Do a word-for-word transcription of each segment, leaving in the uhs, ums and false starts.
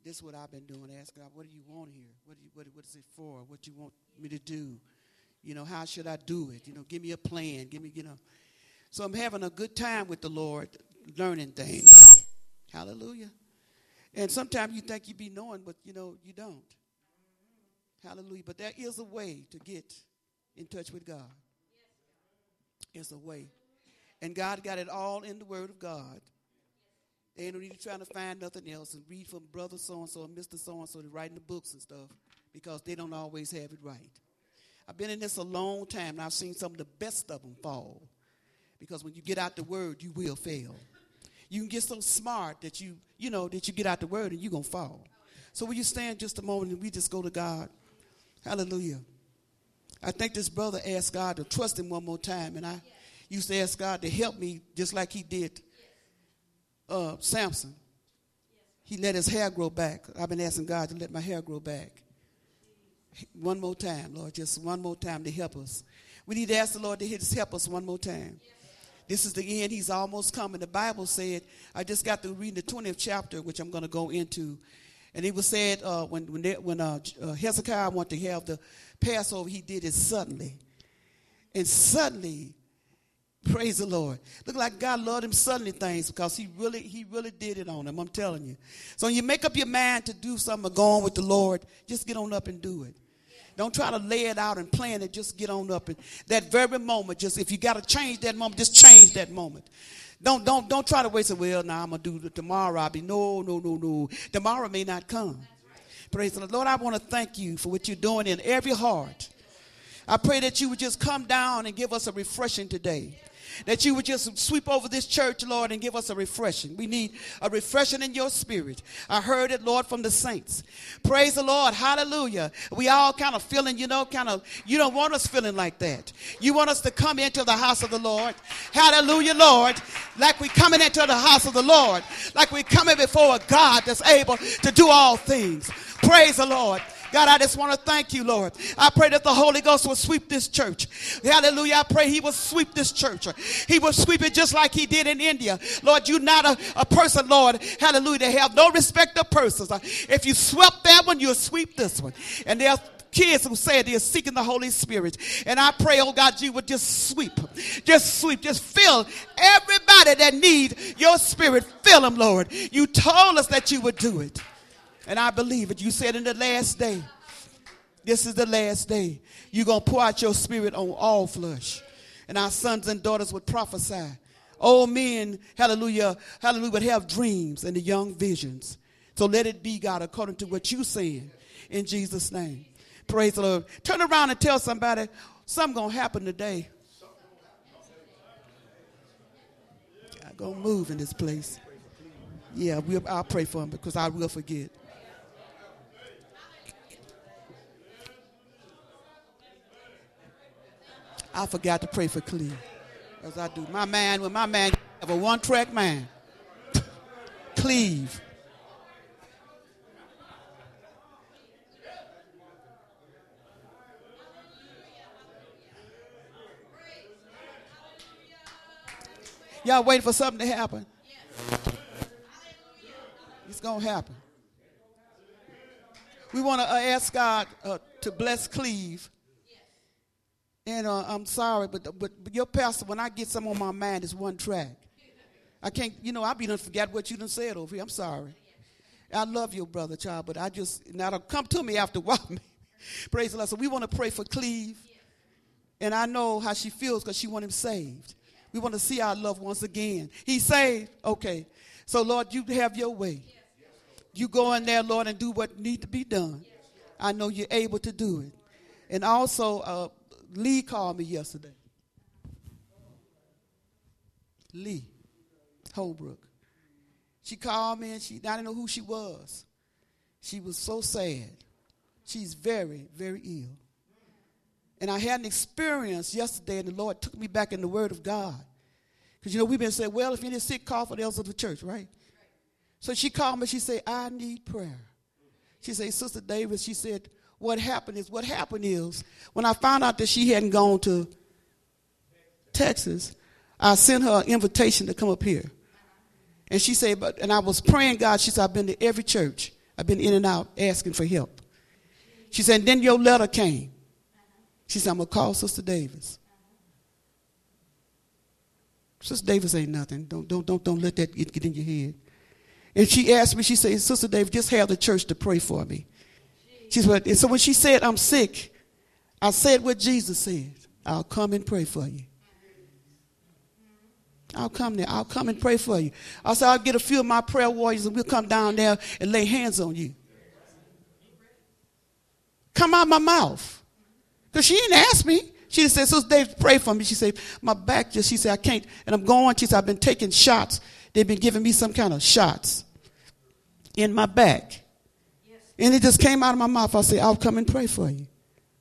This is what I've been doing. Ask God, what do you want here? What, do you, what, what is it for? What you want me to do? You know, how should I do it? You know, give me a plan. Give me, you know. So I'm having a good time with the Lord, learning things. Hallelujah. And sometimes you think you be knowing, but, you know, you don't. Hallelujah. But there is a way to get in touch with God. There's a way. And God got it all in the Word of God. They ain't really trying to find nothing else and read from brother so-and-so and Mister so-and-so to writing the books and stuff because they don't always have it right. I've been in this a long time, and I've seen some of the best of them fall because when you get out the Word, you will fail. You can get so smart that you, you know, that you get out the Word and you're going to fall. So will you stand just a moment and we just go to God? Hallelujah. I think this brother asked God to trust him one more time, and I used to ask God to help me just like he did Uh, Samson. He let his hair grow back. I've been asking God to let my hair grow back. One more time, Lord, just one more time to help us. We need to ask the Lord to just help us one more time. This is the end. He's almost coming. The Bible said, I just got to read the twentieth chapter, which I'm going to go into. And it was said uh, when when, they, when uh, uh, Hezekiah wanted to have the Passover, he did it suddenly. And suddenly, praise the Lord. Look like God loved him suddenly things because he really he really did it on him. I'm telling you. So when you make up your mind to do something or go on with the Lord, just get on up and do it. Don't try to lay it out and plan it. Just get on up. And that very moment, just if you got to change that moment, just change that moment. Don't don't don't try to wait. Say, well, now I'm going to do it tomorrow. I'll be, no, no, no, no. Tomorrow may not come. Praise the Lord. Lord, I want to thank you for what you're doing in every heart. I pray that you would just come down and give us a refreshing today. That you would just sweep over this church, Lord, and give us a refreshing. We need a refreshing in your spirit. I heard it, Lord, from the saints. Praise the Lord. Hallelujah. We all kind of feeling, you know, kind of, you don't want us feeling like that. You want us to come into the house of the Lord. Hallelujah, Lord. Like we coming into the house of the Lord. Like we coming before a God that's able to do all things. Praise the Lord. God, I just want to thank you, Lord. I pray that the Holy Ghost will sweep this church. Hallelujah. I pray he will sweep this church. He will sweep it just like he did in India. Lord, you're not a, a person, Lord, hallelujah, that have no respect of persons. If you swept that one, you'll sweep this one. And there's kids who say they're seeking the Holy Spirit. And I pray, oh God, you would just sweep. Just sweep. Just fill everybody that need your spirit. Fill them, Lord. You told us that you would do it. And I believe it. You said in the last day, this is the last day, you're going to pour out your spirit on all flesh. And our sons and daughters would prophesy. Old men, hallelujah, hallelujah, would have dreams and the young visions. So let it be, God, according to what you're saying. In Jesus' name. Praise the Lord. Turn around and tell somebody something's going to happen today. I'm going to move in this place. Yeah, we'll, I'll pray for him because I will forget. I forgot to pray for Cleve, as I do. My man, when my man have a one-track mind, Cleve. Y'all waiting for something to happen? It's going to happen. We want to uh, ask God uh, to bless Cleve. And uh, I'm sorry, but, but but your pastor, when I get something on my mind, it's one track. I can't, you know, I be done forget what you done said over here. I'm sorry. I love your brother, child, but I just, now come to me after a while. Praise the Lord. So we want to pray for Cleve. And I know how she feels because she want him saved. We want to see our love once again. He's saved? Okay. So, Lord, you have your way. You go in there, Lord, and do what need to be done. I know you're able to do it. And also, uh, Lee called me yesterday. Lee Holbrook. She called me and she, I didn't know who she was. She was so sad. She's very, very ill. And I had an experience yesterday and the Lord took me back in the Word of God. Because, you know, we've been saying, well, if you're sick, call for the elders of the church, right? So she called me. She said, I need prayer. She said, Sister Davis, she said, What happened is, what happened is, when I found out that she hadn't gone to Texas, I sent her an invitation to come up here. And she said, but, and I was praying God, she said, I've been to every church. I've been in and out asking for help. She said, and then your letter came. She said, I'm going to call Sister Davis. Sister Davis ain't nothing. Don't, don't, don't, don't let that get, get in your head. And she asked me, she said, Sister Davis, just have the church to pray for me. She said, and so when she said, I'm sick, I said what Jesus said. I'll come and pray for you. I'll come there. I'll come and pray for you. I said, I'll get a few of my prayer warriors and we'll come down there and lay hands on you. Come out my mouth. Because she didn't ask me. She just said, Sister Davis, pray for me. She said, my back just, she said, I can't. And I'm going. She said, I've been taking shots. They've been giving me some kind of shots in my back. Yes. And it just came out of my mouth. I said, I'll come and pray for you.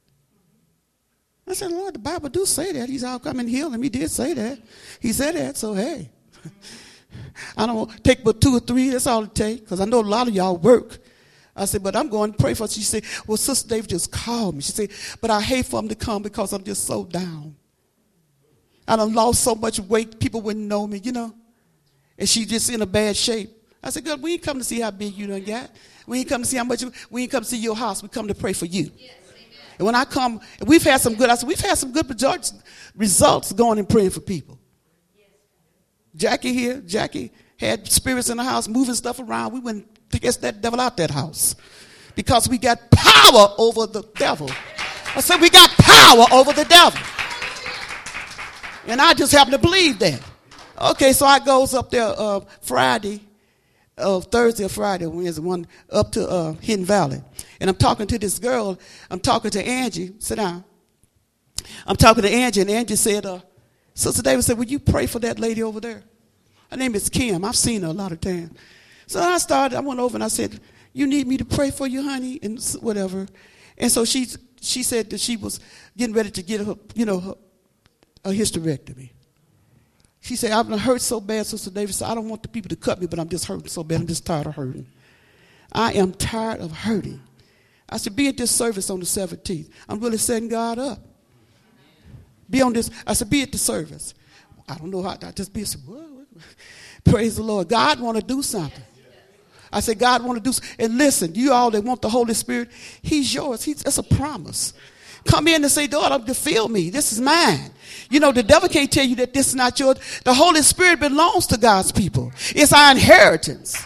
I said, Lord, the Bible do say that. He's, I'll come and heal him. He did say that. He said that, so hey. I don't take but two or three. That's all it takes. Because I know a lot of y'all work. I said, but I'm going to pray for her. She said, well, Sister Dave just called me. She said, but I hate for him to come because I'm just so down. I done lost so much weight, people wouldn't know me, you know. And she just in a bad shape. I said, God, we ain't come to see how big you done got. We ain't come to see how much, you, we ain't come to see your house. We come to pray for you. Yes, and when I come, we've had some good, I said, we've had some good results going and praying for people. Yes. Jackie here, Jackie had spirits in the house, moving stuff around. We went to get that devil out that house because we got power over the devil. I said, we got power over the devil. And I just happen to believe that. Okay, so I goes up there uh, Friday, uh, Thursday or Friday, Wednesday, one up to uh, Hidden Valley. And I'm talking to this girl. I'm talking to Angie. Sit down. I'm talking to Angie, and Angie said, uh, Sister Davis said, would you pray for that lady over there? Her name is Kim. I've seen her a lot of times. So I started, I went over and I said, you need me to pray for you, honey, and whatever. And so she she said that she was getting ready to get her, you know, her, a hysterectomy. She said, I've been hurt so bad, Sister Davis. I don't want the people to cut me, but I'm just hurting so bad. I'm just tired of hurting. I am tired of hurting. I said, be at this service on the seventeenth. I'm really setting God up. Be on this. I said, be at the service. I don't know how. I just be. I said, what? Praise the Lord. God want to do something. I said, God want to do something. And listen, you all that want the Holy Spirit, he's yours. He's, that's a promise. Come in and say, daughter, to fill me. This is mine. You know, the devil can't tell you that this is not yours. The Holy Spirit belongs to God's people. It's our inheritance.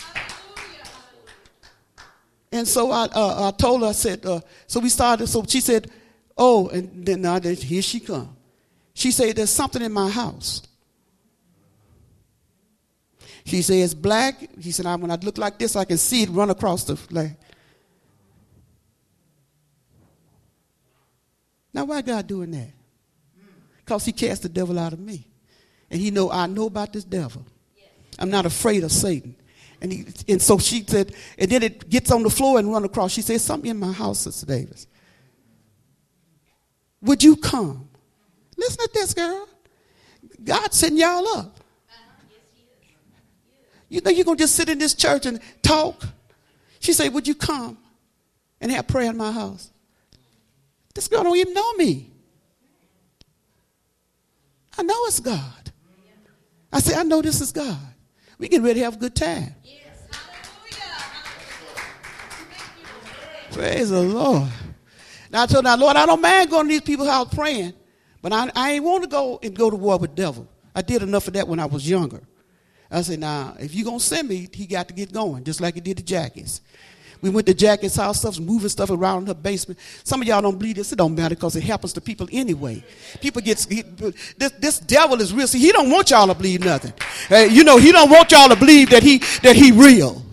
And so I, uh, I told her, I said, uh, so we started, so she said, oh, and then now here she come. She said, there's something in my house. She said, it's black. She said, when I look like this, I can see it run across the flag. Now, why God doing that? Because he cast the devil out of me. And he know I know about this devil. I'm not afraid of Satan. And, he, and so she said, and then it gets on the floor and run across. She said, something in my house, Sister Davis. Would you come? Listen to this, girl. God's setting y'all up. Uh-huh. Yes, he is. You think you're going to just sit in this church and talk? She said, would you come and have prayer in my house? This girl don't even know me. I know it's God. I said, I know this is God. We get ready to have a good time. Yes. Praise the Lord. Now I told her, Lord, I don't mind going to these people's house praying, but I, I ain't want to go and go to war with the devil. I did enough of that when I was younger. I said, now, if you're going to send me, he got to get going, just like he did to Jackie's. We went to Jackie's house, stuff, moving stuff around in her basement. Some of y'all don't believe this. It don't matter because it happens to people anyway. People get, this, this devil is real. See, he don't want y'all to believe nothing. Uh, you know, he don't want y'all to believe that he, that he real.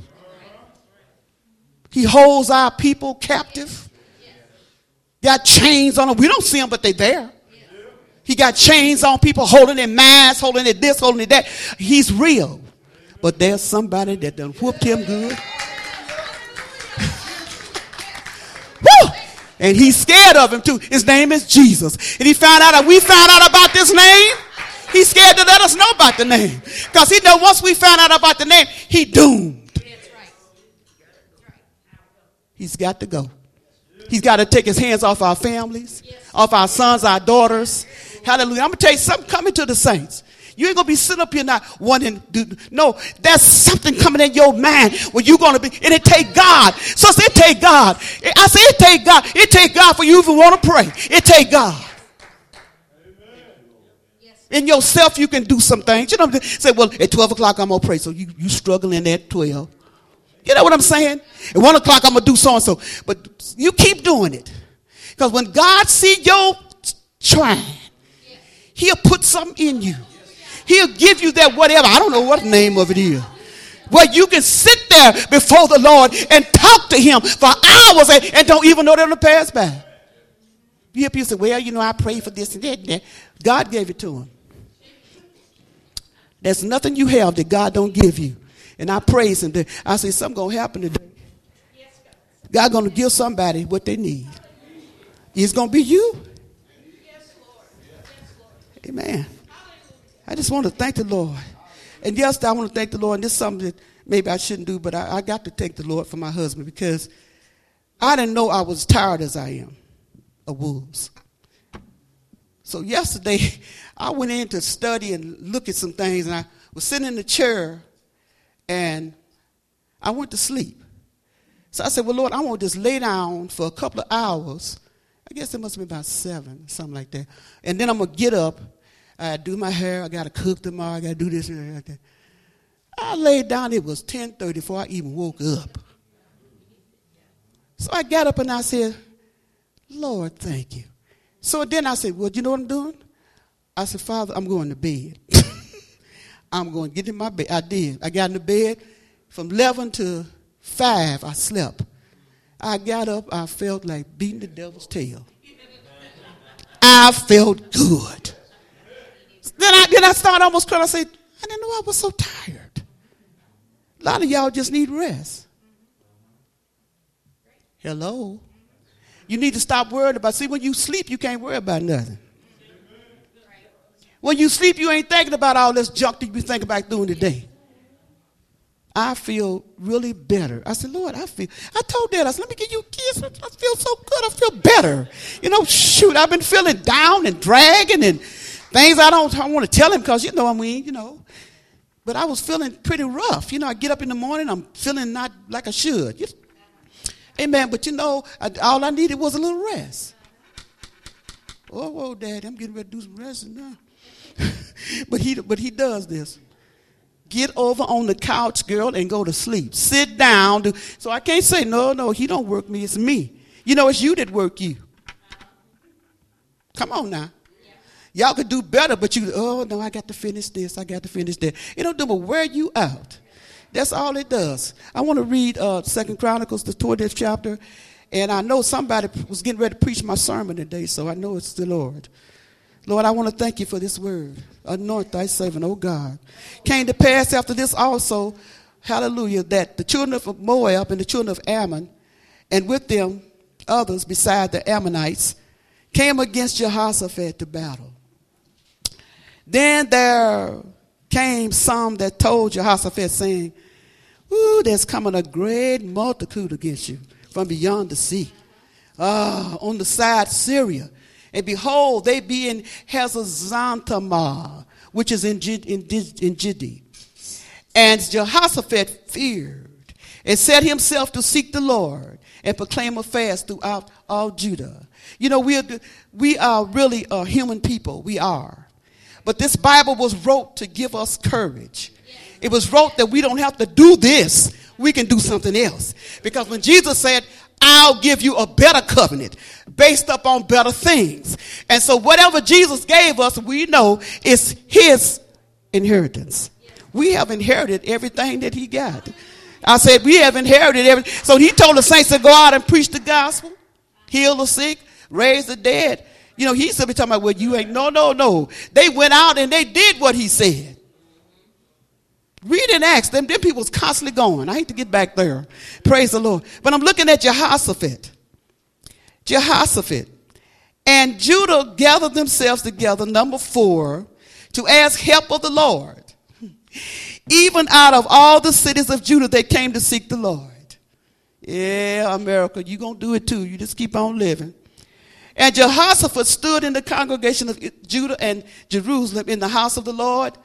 He holds our people captive. Got chains on them. We don't see them, but they're there. He got chains on people, holding their minds, holding their this, holding their that. He's real. But there's somebody that done whooped him good. Woo! And he's scared of him too. His name is Jesus. And he found out that we found out about this name. He's scared to let us know about the name. Because he knows once we found out about the name, he doomed. He's got to go. He's got to take his hands off our families, off our sons, our daughters. Hallelujah. I'm going to tell you something coming to the saints. You ain't going to be sitting up here not wanting to do. No, there's something coming in your mind where you're going to be, and it take God. So it take God. I say it take God. It take God for you if you want to pray. It take God. In yourself, you can do some things. You know, say, well, at twelve o'clock, I'm going to pray. So you, you struggling at twelve. You know what I'm saying? At one o'clock, I'm going to do so-and-so. But you keep doing it. Because when God see your trying, he'll put something in you. He'll give you that whatever. I don't know what the name of it is. Where you can sit there before the Lord and talk to him for hours and, and don't even know they're going to pass by. You hear people say, well, you know, I prayed for this and that and that. God gave it to him. There's nothing you have that God don't give you. And I praise him. I say, something going to happen today. God going to give somebody what they need. It's going to be you. Amen. I just want to thank the Lord. And yes, I want to thank the Lord. And this is something that maybe I shouldn't do, but I, I got to thank the Lord for my husband because I didn't know I was tired as I am of wolves. So yesterday, I went in to study and look at some things, and I was sitting in the chair, and I went to sleep. So I said, well, Lord, I want to just lay down for a couple of hours. I guess it must have been about seven, something like that. And then I'm going to get up. I do my hair. I got to cook tomorrow. I got to do this and that. I laid down. It was ten thirty before I even woke up. So I got up and I said, Lord, thank you. So then I said, well, you know what I'm doing? I said, Father, I'm going to bed. I'm going to get in my bed. I did. I got in the bed. From eleven to five, I slept. I got up. I felt like beating the devil's tail. I felt good. Then I, then I started almost crying. I said, I didn't know I was so tired. A lot of y'all just need rest. Hello. You need to stop worrying about, see, when you sleep, you can't worry about nothing. When you sleep, you ain't thinking about all this junk that you be thinking about doing today. I feel really better. I said, Lord, I feel, I told Dad, I said, let me give you a kiss. I feel so good. I feel better. You know, shoot, I've been feeling down and dragging and things I don't, I don't want to tell him because, you know, I mean, you know. But I was feeling pretty rough. You know, I get up in the morning, I'm feeling not like I should. You, amen. But, you know, I, all I needed was a little rest. Oh, whoa, Daddy, I'm getting ready to do some rest now. but he but he does this. Get over on the couch, girl, and go to sleep. Sit down. Do, so I can't say, no, no, he don't work me. It's me. You know, it's you that work you. Come on now. Y'all could do better, but you, oh, no, I got to finish this. I got to finish that. It don't do but wear you out. That's all it does. I want to read uh, Second Chronicles, the twentieth chapter. And I know somebody was getting ready to preach my sermon today, so I know it's the Lord. Lord, I want to thank you for this word. Anoint thy servant, oh God. Came to pass after this also, hallelujah, that the children of Moab and the children of Ammon, and with them others beside the Ammonites, came against Jehoshaphat to battle. Then there came some that told Jehoshaphat, saying, ooh, there's coming a great multitude against you from beyond the sea. Ah, on the side Syria. And behold, they be in Hazazontamar, which is in, in, in Judea. And Jehoshaphat feared and set himself to seek the Lord and proclaim a fast throughout all Judah. You know, we are, we are really a human people. We are. But this Bible was wrote to give us courage. It was wrote that we don't have to do this. We can do something else. Because when Jesus said, I'll give you a better covenant based upon better things. And so whatever Jesus gave us, we know is his inheritance. We have inherited everything that he got. I said we have inherited everything. So he told the saints to go out and preach the gospel, heal the sick, raise the dead. You know, he's still be talking about, well, you ain't, no, no, no. They went out and they did what he said. Read and Acts. Them, them people was constantly going. I hate to get back there. Praise the Lord. But I'm looking at Jehoshaphat. Jehoshaphat. And Judah gathered themselves together, number four, to ask help of the Lord. Even out of all the cities of Judah, they came to seek the Lord. Yeah, America, you're going to do it too. You just keep on living. And Jehoshaphat stood in the congregation of Judah and Jerusalem in the house of the Lord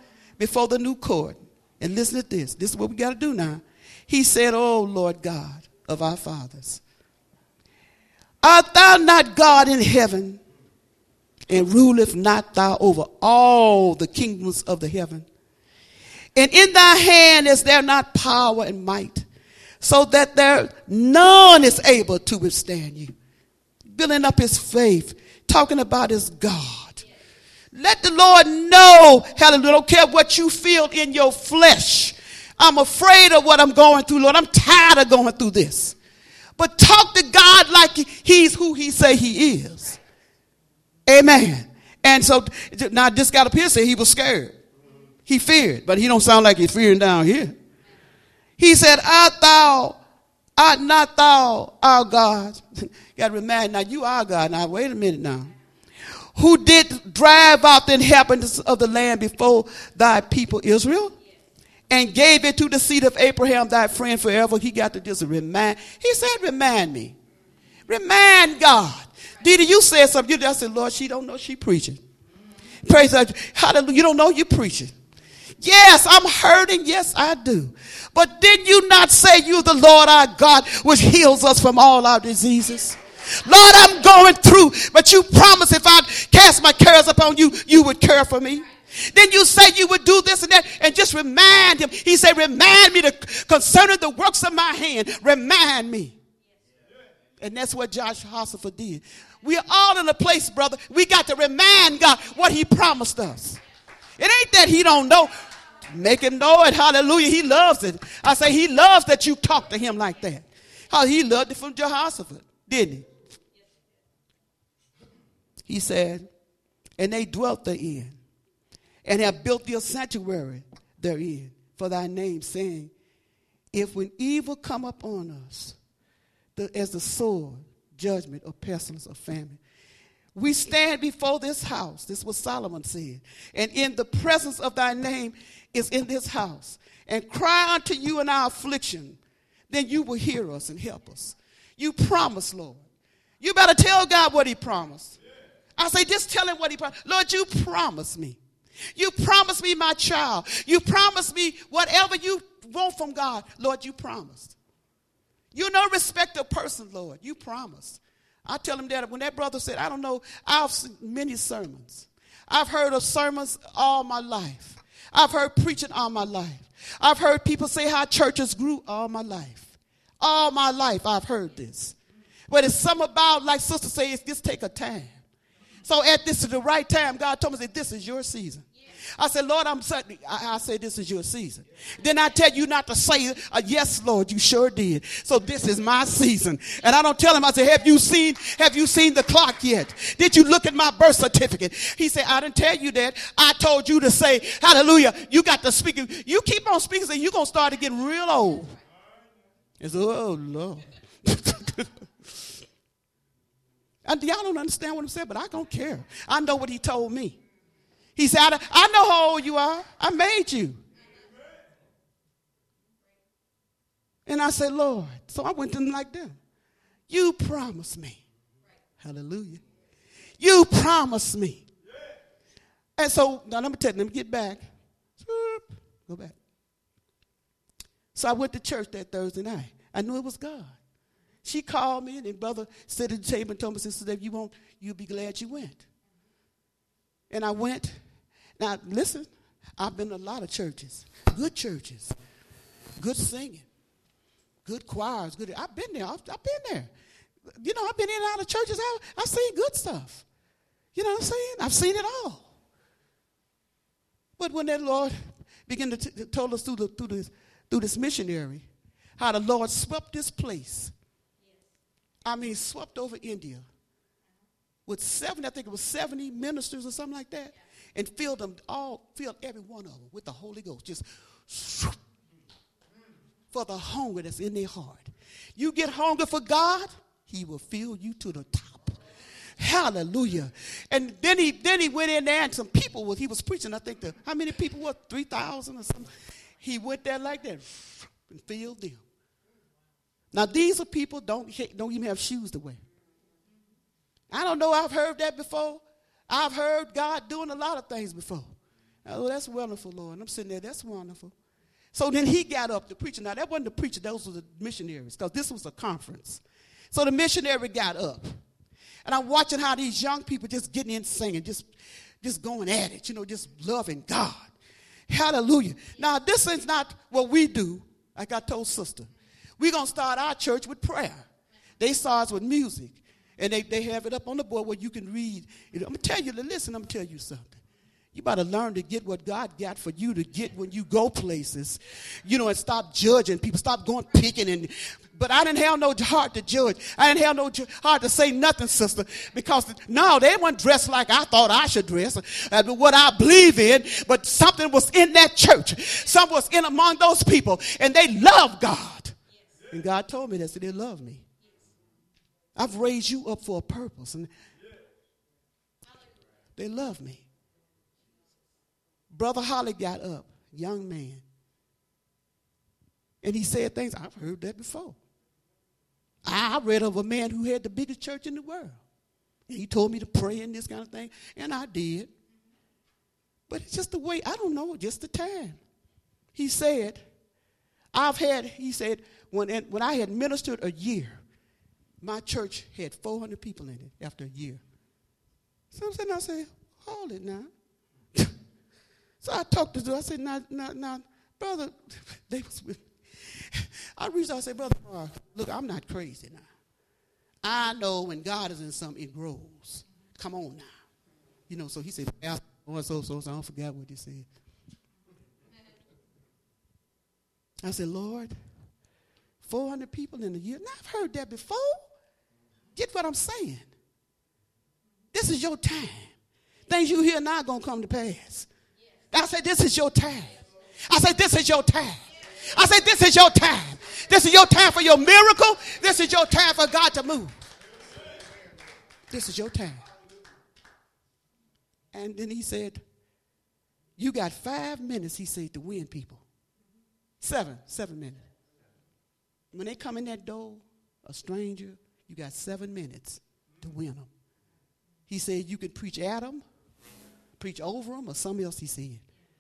before the new court. And listen to this. This is what we got to do now. He said, "Oh, Lord God of our fathers, art thou not God in heaven, and ruleth not thou over all the kingdoms of the heaven? And in thy hand is there not power and might, so that there none is able to withstand you?" Building up his faith, talking about his God. Let the Lord know, hallelujah, don't care what you feel in your flesh. I'm afraid of what I'm going through, Lord. I'm tired of going through this. But talk to God like he's who he say he is. Amen. And so now this got up here say he was scared. He feared, but he don't sound like he's fearing down here. He said, "Art thou, art not thou our God?" Got to remind, now you are God. Now wait a minute now. "Who did drive out the inhabitants of the land before thy people Israel, and gave it to the seed of Abraham thy friend forever." He got to just remind. He said, remind me. Remind God. Didi, you said something. You, I said, "Lord, she don't know she preaching." Praise God. Hallelujah. You don't know you preaching. Yes, I'm hurting. Yes, I do. But did you not say you the Lord our God, which heals us from all our diseases? Lord, I'm going through, but you promised if I cast my cares upon you, you would care for me. Then you say you would do this and that, and just remind him. He said, remind me to, concerning the works of my hand, remind me. And that's what Josh Hossiford did. We are all in a place, brother. We got to remind God what he promised us. It ain't that he don't know. Make him know it. Hallelujah. He loves it. I say he loves that you talk to him like that. How he loved it from Jehoshaphat, didn't he? He said, "And they dwelt therein, and have built thee a sanctuary therein for thy name, saying, if when evil come upon us, the, as the sword, judgment, or pestilence, or famine, we stand before this house," this is what Solomon said, "and in the presence of thy name is in this house, and cry unto you in our affliction, then you will hear us and help us." You promised, Lord. You better tell God what he promised. I say, just tell him what he promised. Lord, you promised me. You promised me my child. You promised me whatever you want from God. Lord, you promised. You're no respecter person, Lord. You promised. I tell him that when that brother said, I don't know, I've seen many sermons. I've heard of sermons all my life. I've heard preaching all my life. I've heard people say how churches grew all my life. All my life I've heard this. But it's something about, like sister says, just take a time. So at this is the right time, God told me that this is your season. I said, Lord, I'm saying, I, I say this is your season. Then I tell you not to say, uh, yes, Lord, you sure did. So this is my season. And I don't tell him, I say, have you seen, have you seen the clock yet? Did you look at my birth certificate? He said, I didn't tell you that. I told you to say, hallelujah, you got to speak. You keep on speaking, so you're going to start to get real old. I said, oh, Lord. And y'all don't understand what I'm saying, but I don't care. I know what he told me. He said, I, I know how old you are. I made you. And I said, Lord. So I went to him like that. You promised me. Hallelujah. You promised me. And so, now let me tell you, let me get back. Go back. So I went to church that Thursday night. I knew it was God. She called me, and then brother sat at the table and told me, Sister Dave, you won't, you'll be glad you went. And I went. Now, listen, I've been to a lot of churches, good churches, good singing, good choirs. Good. I've been there. I've, I've been there. You know, I've been in and out of churches. I, I've seen good stuff. You know what I'm saying? I've seen it all. But when that Lord began to t- told us through, the, through, this, through this missionary how the Lord swept this place, I mean, swept over India with seventy, I think it was seventy ministers or something like that, and filled them all, filled every one of them with the Holy Ghost, just for the hunger that's in their heart. You get hunger for God, he will fill you to the top. Hallelujah. And then he then he went in there, and some people, was, he was preaching, I think, the, how many people were, three thousand or something? He went there like that and filled them. Now, these are people don't don't even have shoes to wear. I don't know, I've heard that before. I've heard God doing a lot of things before. Oh, that's wonderful, Lord. And I'm sitting there, that's wonderful. So then he got up, the preacher. Now, that wasn't the preacher, those were the missionaries, because this was a conference. So the missionary got up. And I'm watching how these young people just getting in singing, just, just going at it, you know, just loving God. Hallelujah. Now, this is not what we do, like I told sister. We're going to start our church with prayer. They start with music. And they, they have it up on the board where you can read. I'm going to tell you, listen, I'm going to tell you something. You better learn to get what God got for you to get when you go places, you know, and stop judging people, stop going picking. And but I didn't have no heart to judge. I didn't have no heart to say nothing, sister, because no, they weren't dressed like I thought I should dress, uh, what I believe in, but something was in that church. Something was in among those people, and they love God. And God told me that, so they love me. I've raised you up for a purpose, and they love me. Brother Holly got up, young man, and he said things, I've heard that before. I read of a man who had the biggest church in the world. And he told me to pray and this kind of thing, and I did. But it's just the way, I don't know, just the time. He said, I've had, he said, when, when I had ministered a year, my church had four hundred people in it after a year. So I'm saying, I said, hold it now. So I talked to them. I said, "Now, now, now, brother," they was with me. I reached out and said, "Brother, uh, look, I'm not crazy now. I know when God is in something, it grows. Come on now." You know, so he said, so, so, so, so I don't forget what he said. I said, "Lord, four hundred people in a year? Now, I've heard that before. Get what I'm saying. This is your time. Things you hear now are going to come to pass. I said, this is your time. I said, this is your time. I said, this is your time. This is your time for your miracle. This is your time for God to move. This is your time." And then he said, you got five minutes, he said, to win people. Seven, seven minutes. When they come in that door, a stranger, you got seven minutes to win them. He said, you could preach at them, preach over them, or something else, he said.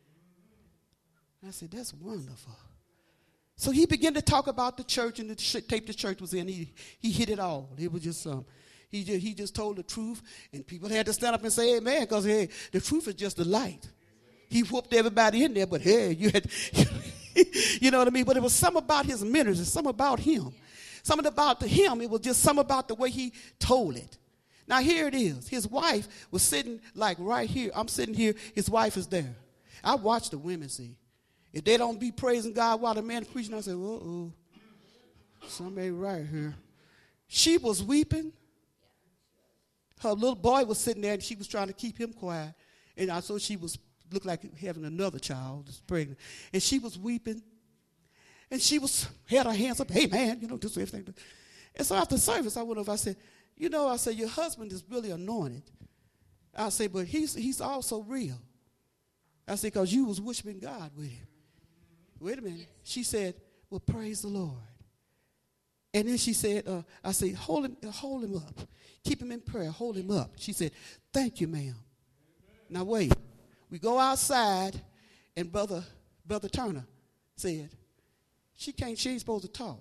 I said, that's wonderful. So he began to talk about the church and the tape the church was in. He, he hit it all. It was just, um, he, just, he just told the truth, and people had to stand up and say amen, because, hey, the truth is just the light. He whooped everybody in there, but, hey, you had, you know what I mean? But it was something about his ministry, something about him. Something about the him, it was just something about the way he told it. Now, here it is. His wife was sitting like right here. I'm sitting here. His wife is there. I watch the women, see. If they don't be praising God while the man is preaching, I say, uh-oh, somebody right here. She was weeping. Her little boy was sitting there, and she was trying to keep him quiet. And I saw she was, looked like having another child, that's pregnant. And she was weeping. And she was, had her hands up, hey, man, you know, this everything. And so after service, I went over, I said, you know, I said, your husband is really anointed. I said, but he's he's also real. I said, because you was worshiping God with him. Wait a minute. Yes. She said, well, praise the Lord. And then she said, uh, I said, hold him, hold him up. Keep him in prayer. Hold him up. She said, thank you, ma'am. Now, wait. We go outside, and Brother, Brother Turner said, she can't, she ain't supposed to talk.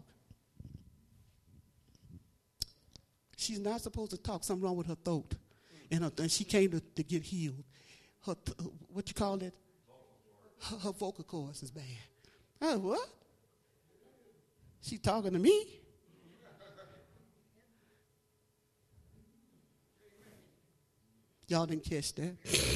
She's not supposed to talk. Something wrong with her throat. And, her, and she came to, to get healed. Her, what you call it? Her, her vocal cords is bad. I said, what? She talking to me? Y'all didn't catch that.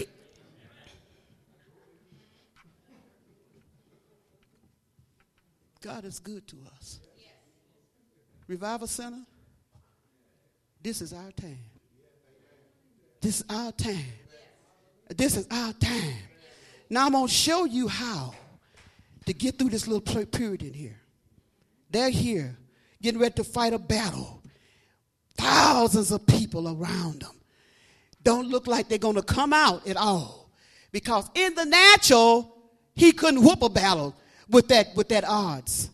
God is good to us. Revival Center, this is our time. This is our time. This is our time. Now I'm going to show you how to get through this little period in here. They're here getting ready to fight a battle. Thousands of people around them. Don't look like they're going to come out at all. Because in the natural, he couldn't whoop a battle with that, with that odds.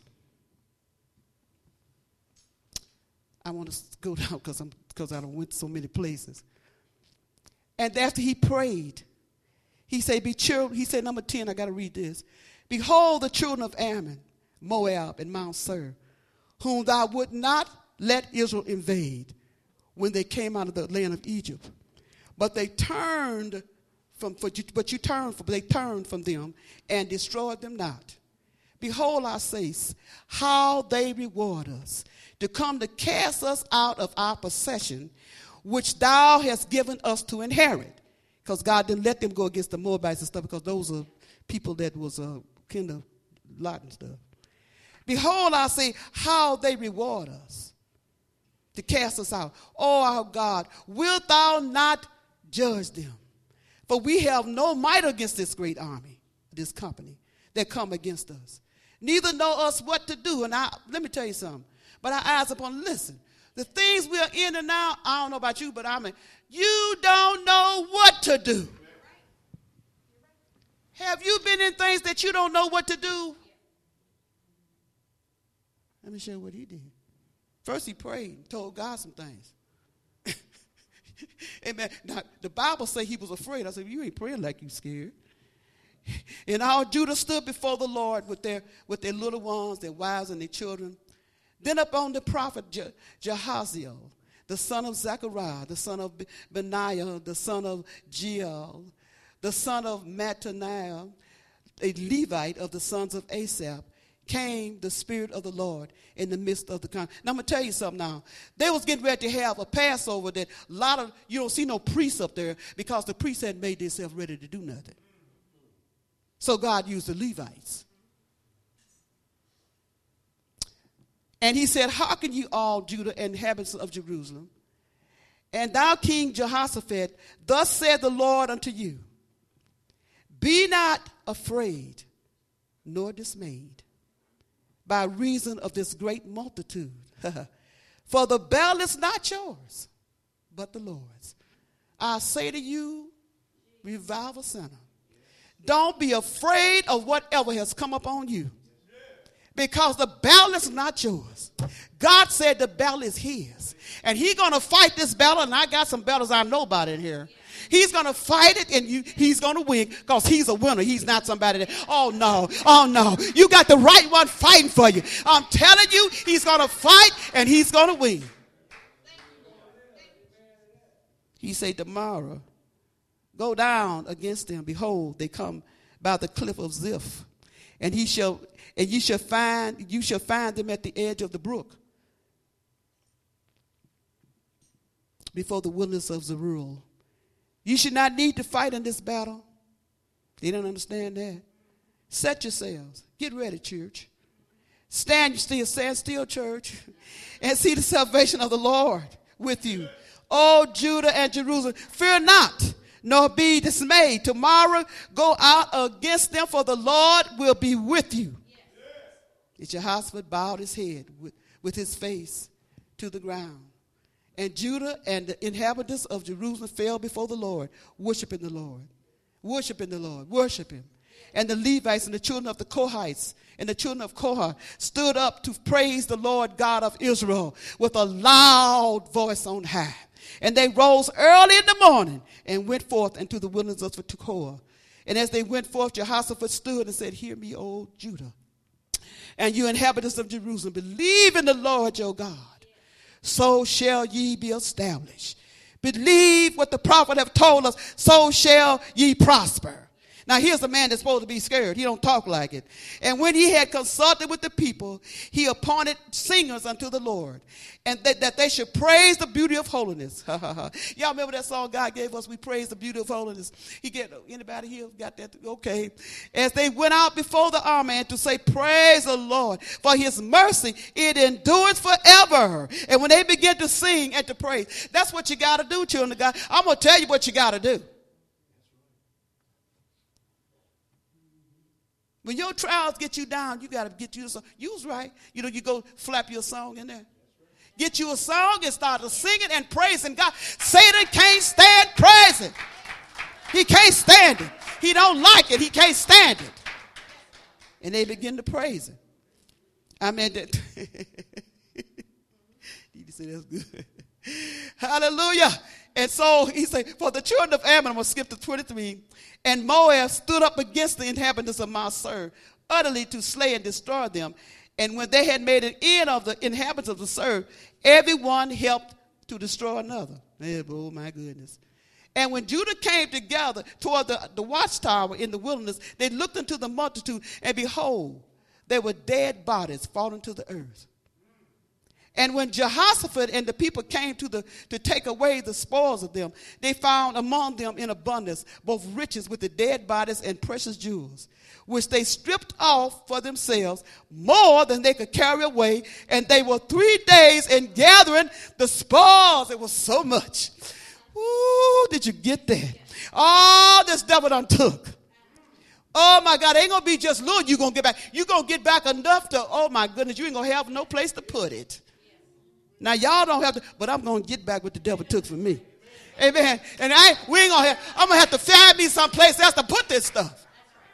I want to go down because I'm because I done went so many places. And after he prayed, He said, be cheerful. He said, number ten, I got to read this. Behold, the children of Ammon, Moab, and Mount Seir, whom thou would not let Israel invade when they came out of the land of Egypt. But they turned from, but you turned from, they turned from them and destroyed them not. Behold, I say, how they reward us, to come to cast us out of our possession, which thou hast given us to inherit. Because God didn't let them go against the Moabites and stuff, because those are people that was uh, kind of lot and stuff. Behold, I say, how they reward us, to cast us out. Oh, our God, wilt thou not judge them? For we have no might against this great army, this company, that come against us. Neither know us what to do. And I, let me tell you something. But our eyes upon, listen, the things we are in and now, I don't know about you, but I mean, you don't know what to do. Have you been in things that you don't know what to do? Let me show you what he did. First he prayed and told God some things. Amen. Now, the Bible says he was afraid. I said, you ain't praying like you scared. And all Judah stood before the Lord with their, with their little ones, their wives, and their children. Then upon the prophet Je- Jehaziel, the son of Zechariah, the son of Benaiah, the son of Jeiel, the son of Mattaniah, a Levite of the sons of Asaph, came the Spirit of the Lord in the midst of the country. Now, I'm going to tell you something now. They was getting ready to have a Passover that a lot of, you don't see no priests up there because the priests hadn't made themselves ready to do nothing. So God used the Levites. And he said, hearken you all, Judah and inhabitants of Jerusalem, and thou King Jehoshaphat, thus said the Lord unto you, be not afraid nor dismayed by reason of this great multitude. For the battle is not yours, but the Lord's. I say to you, Revival Center, don't be afraid of whatever has come upon you, because the battle is not yours. God said the battle is his, and he's going to fight this battle, and I got some battles I know about in here. He's going to fight it, and you, he's going to win, because he's a winner. He's not somebody that, oh, no, oh, no. You got the right one fighting for you. I'm telling you, he's going to fight, and he's going to win. He said, tomorrow, go down against them. Behold, they come by the cliff of Ziph, and he shall, and you shall find, you shall find them at the edge of the brook, before the wilderness of Zerul. You should not need to fight in this battle. They don't understand that. Set yourselves. Get ready, church. Stand still, stand still, church, and see the salvation of the Lord with you. O Judah and Jerusalem, fear not, nor be dismayed. Tomorrow go out against them, for the Lord will be with you. Yes. Jehoshaphat bowed his head with, with his face to the ground. And Judah and the inhabitants of Jerusalem fell before the Lord, worshiping the Lord, worshiping the Lord, worship him. And the Levites and the children of the Kohites and the children of Korah stood up to praise the Lord God of Israel with a loud voice on high. And they rose early in the morning and went forth into the wilderness of Tekoa. And as they went forth, Jehoshaphat stood and said, hear me, O Judah, and you inhabitants of Jerusalem, believe in the Lord your God. So shall ye be established. Believe what the prophet have told us, so shall ye prosper. Now here's a man that's supposed to be scared. He don't talk like it. And when he had consulted with the people, he appointed singers unto the Lord, and that, that they should praise the beauty of holiness. Y'all remember that song God gave us? We praise the beauty of holiness. He get anybody here got that? Okay. As they went out before the army and to say, praise the Lord, for his mercy, it endures forever. And when they begin to sing and to praise, that's what you got to do, children of God. I'm going to tell you what you got to do. When your trials get you down, you got to get you a song. You was right. You know, you go flap your song in there. Get you a song and start to singing and praising God. Satan can't stand praising. He can't stand it. He don't like it. He can't stand it. And they begin to praise him. I mean, that. You say that's good. Hallelujah. And so he said, for the children of Ammon, I'm going to skip to twenty-three, and Moab stood up against the inhabitants of Mount Seir, utterly to slay and destroy them. And when they had made an end of the inhabitants of the Seir, everyone helped to destroy another. Oh, my goodness. And when Judah came together toward the, the watchtower in the wilderness, they looked into the multitude, and behold, there were dead bodies fallen to the earth. And when Jehoshaphat and the people came to, the, to take away the spoils of them, they found among them in abundance both riches with the dead bodies and precious jewels, which they stripped off for themselves more than they could carry away. And they were three days in gathering the spoils. It was so much. Ooh, did you get that? All this devil done took. Oh, my God, it ain't going to be just little you're going to get back. You're going to get back enough to, oh, my goodness, you ain't going to have no place to put it. Now, y'all don't have to, but I'm going to get back what the devil took from me. Amen. And I we ain't going to have, I'm going to have to find me some place else to put this stuff.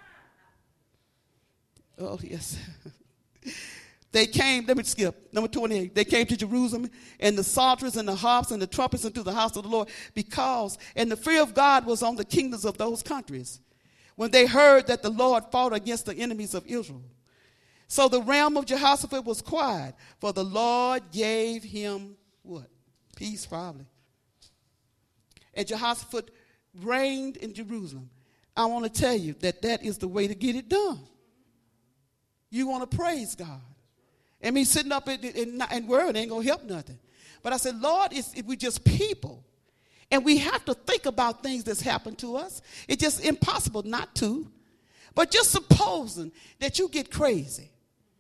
Oh, yes. They came, let me skip, number twenty-eight. They came to Jerusalem, and the psalteries and the harps and the trumpets into the house of the Lord, because, and the fear of God was on the kingdoms of those countries, when they heard that the Lord fought against the enemies of Israel. So the realm of Jehoshaphat was quiet, for the Lord gave him what? Peace, probably. And Jehoshaphat reigned in Jerusalem. I want to tell you that that is the way to get it done. You want to praise God. I mean, sitting up and, and, and word ain't going to help nothing. But I said, Lord, it's, if we just people, and we have to think about things that's happened to us. It's just impossible not to. But just supposing that you get crazy.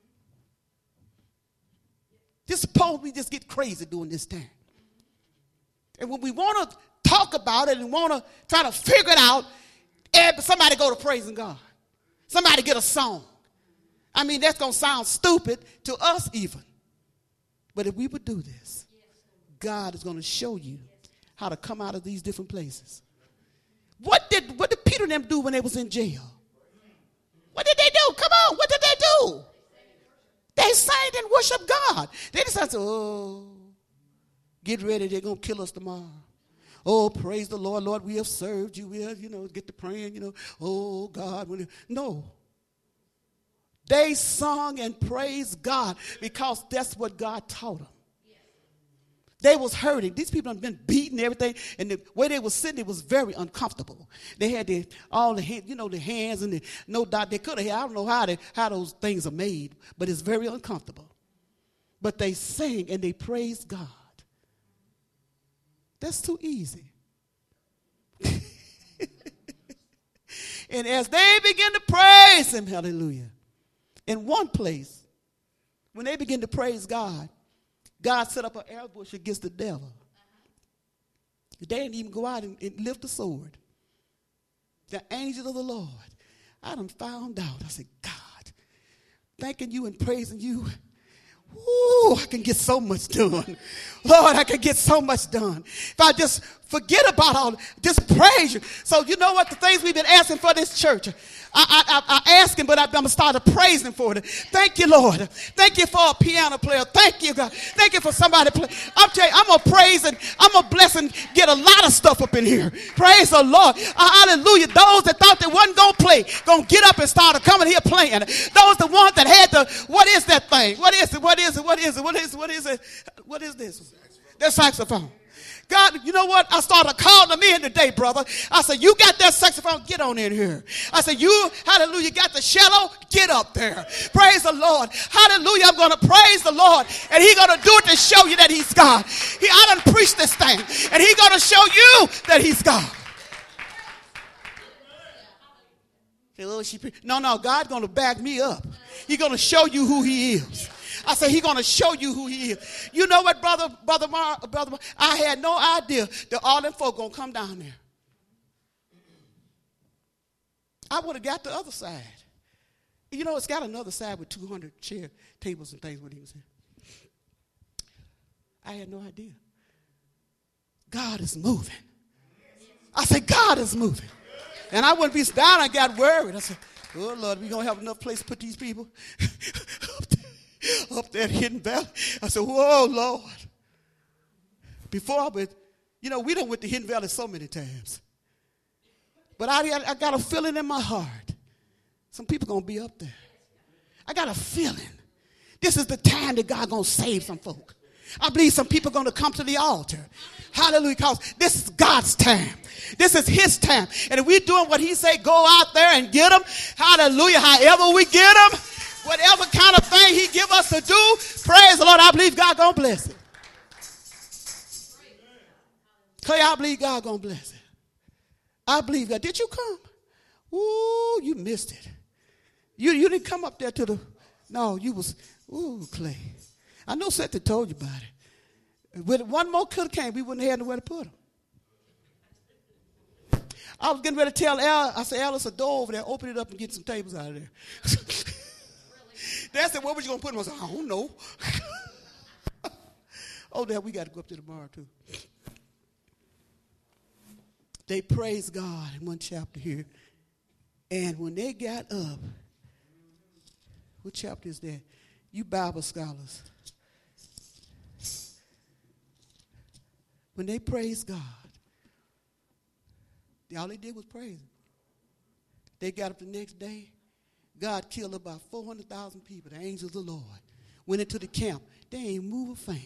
Just suppose we just get crazy during this time. And when we want to talk about it and want to try to figure it out, somebody go to praising God. Somebody get a song. I mean, that's going to sound stupid to us even. But if we would do this, God is going to show you how to come out of these different places. What did, what did Peter and them do when they was in jail? What did they do? Come on, what did they do? They sang and worshiped God. They decided, oh, get ready, they're going to kill us tomorrow. Oh, praise the Lord, Lord, we have served you. We have, you know, get to praying, you know, oh, God. No. They sung and praised God because that's what God taught them. They was hurting. These people have been beaten, everything, and the way they was sitting, it was very uncomfortable. They had the, all the, you know, the hands and the, no doubt they could have. I don't know how they, how those things are made, but it's very uncomfortable. But they sang and they praised God. That's too easy. And as they begin to praise Him, hallelujah, in one place, when they begin to praise God, God set up an ambush against the devil. They didn't even go out and, and lift the sword. The angel of the Lord. I done found out. I said, God, thanking you and praising you. Ooh, I can get so much done. Lord, I can get so much done. If I just forget about all, just praise you. So you know what? The things we've been asking for this church, I, I, I, I ask him, but I, I'm going to start praising for it. Thank you, Lord. Thank you for a piano player. Thank you, God. Thank you for somebody play. I'm telling you, I'm going to praise and I'm going to bless and get a lot of stuff up in here. Praise the Lord. Uh, hallelujah. Those that thought they wasn't going to play, going to get up and start coming here playing. Those the ones that had the, what is that thing? What is it? What is it? What is it? What is it? What is it? What is this? That saxophone. God, you know what? I started calling them in today, brother. I said, you got that saxophone? Get on in here. I said, you, hallelujah, got the cello? Get up there. Praise the Lord. Hallelujah, I'm going to praise the Lord. And He's going to do it to show you that He's God. He, I done preached this thing. And He's going to show you that He's God. No, no, God's going to back me up. He's going to show you who He is. I said, He's going to show you who He is. You know what, brother, brother, Mar, brother, Mar, I had no idea that all them folk going to come down there. I would have got the other side. You know, it's got another side with two hundred chair tables and things when he was here. I had no idea. God is moving. I said, God is moving. And I wouldn't be down. I got worried. I said, oh, Lord, we going to have enough place to put these people up there, up there in Hidden Valley. I said, whoa, Lord. Before I would You know, we done went to Hidden Valley so many times. But I, I got a feeling in my heart. Some people going to be up there. I got a feeling. This is the time that God going to save some folk. I believe some people are going to come to the altar. Hallelujah. Because this is God's time. This is His time. And if we're doing what He say, go out there and get them. Hallelujah. However we get them, whatever kind of thing He give us to do, praise the Lord. I believe God going to bless it. Clay, I believe God going to bless it. I believe God. Did you come? Ooh, you missed it. You, you didn't come up there to the, no, you was, ooh, Clay. I know Seth told you about it. With one more could have came, we wouldn't have had nowhere to put him. I was getting ready to tell Al, I said, Al, it's a door over there. Open it up and get some tables out of there. They said, where was you going to put them? I said, I don't know. Oh, Dad, we got to go up to the bar, too. They praised God in one chapter here. And when they got up, what chapter is that? You Bible scholars. When they praised God, all they did was praise Him. They got up the next day. God killed about four hundred thousand people. The angels of the Lord went into the camp. They ain't move a finger.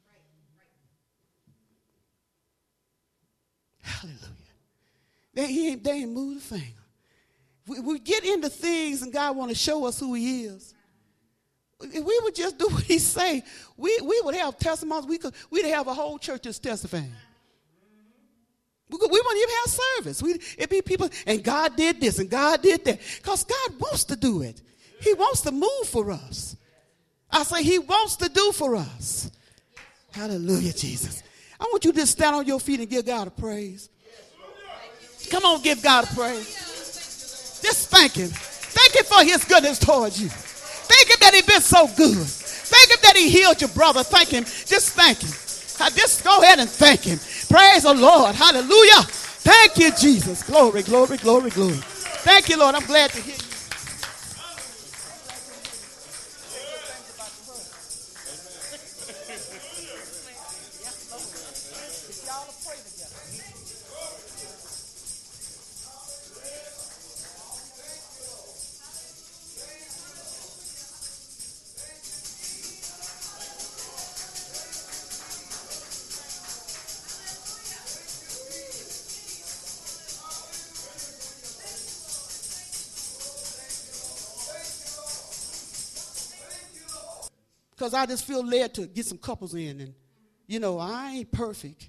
Hallelujah. They, he ain't, they ain't moved a finger. We, we get into things and God want to show us who He is. If we would just do what He say, we, we would have testimonies. We could, we'd have a whole church that's testifying. We, could, we wouldn't even have service. We, it'd be people, and God did this and God did that. Because God wants to do it. He wants to move for us. I say He wants to do for us. Hallelujah, Jesus. I want you to just stand on your feet and give God a praise. Come on, give God a praise. Just thank Him. Thank Him for His goodness towards you. Thank Him that He's been so good. Thank Him that He healed your brother. Thank Him. Just thank Him. Just go ahead and thank Him. Praise the Lord. Hallelujah. Thank you, Jesus. Glory, glory, glory, glory. Thank you, Lord. I'm glad to hear you. Because I just feel led to get some couples in. And, you know, I ain't perfect.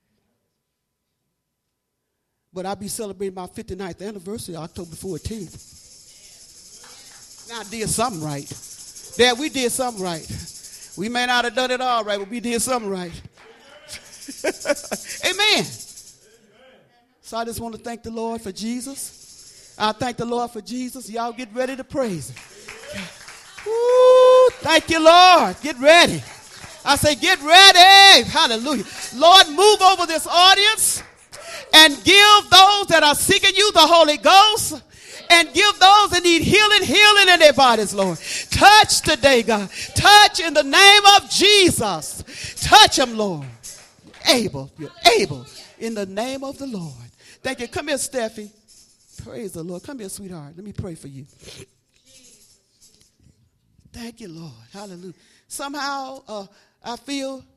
But I'll be celebrating my fifty-ninth anniversary October fourteenth. Now I did something right. Dad, we did something right. We may not have done it all right, but we did something right. Amen. So I just want to thank the Lord for Jesus. I thank the Lord for Jesus. Y'all get ready to praise Him. Woo, thank you, Lord. Get ready. I say, get ready. Hallelujah. Lord, move over this audience and give those that are seeking you the Holy Ghost, and give those that need healing, healing in their bodies, Lord. Touch today, God. Touch in the name of Jesus. Touch them, Lord. You're able. You're able. In the name of the Lord. Thank you. Come here, Steffi. Praise the Lord. Come here, sweetheart. Let me pray for you. Thank you, Lord. Hallelujah. Somehow uh, I feel